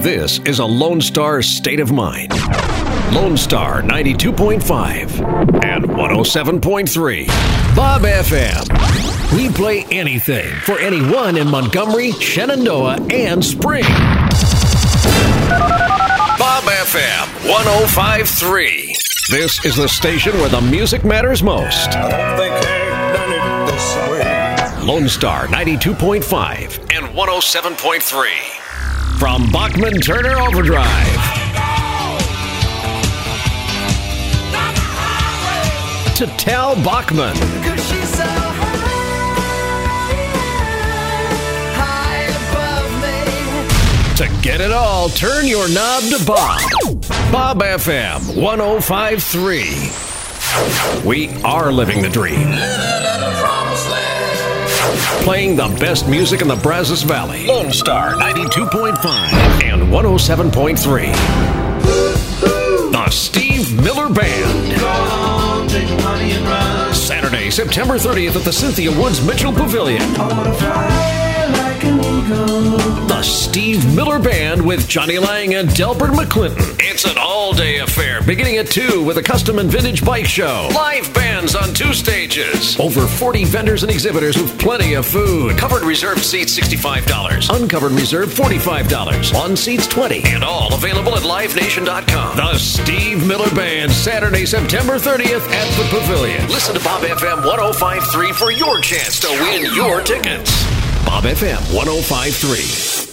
This is a Lone Star state of mind. Lone Star 92.5 and 107.3. Bob FM. We play anything for anyone in Montgomery, Shenandoah, and Spring. Bob FM 105.3. This is the station where the music matters most. I don't think Hank done it this way. Lone Star 92.5 and 107.3. From Bachman Turner Overdrive to Tal Bachman. To get it all, turn your knob to Bob. Bob FM 105.3. We are living the dream. Playing the best music in the Brazos Valley. Lone Star 92.5 and 107.3. The Steve Miller Band. Saturday, September 30th at the Cynthia Woods Mitchell Pavilion. The Steve Miller Band with Johnny Lang and Delbert McClinton. It's an all-day affair, beginning at 2 with a custom and vintage bike show. Live bands on 2 stages. Over 40 vendors and exhibitors with plenty of food. Covered reserved seats $65. Uncovered reserved $45. On seats $20. And all available at livenation.com. The Steve Miller Band, Saturday, September 30th at the Pavilion. Listen to Bob FM 105.3 for your chance to win your tickets. Bob FM 105.3.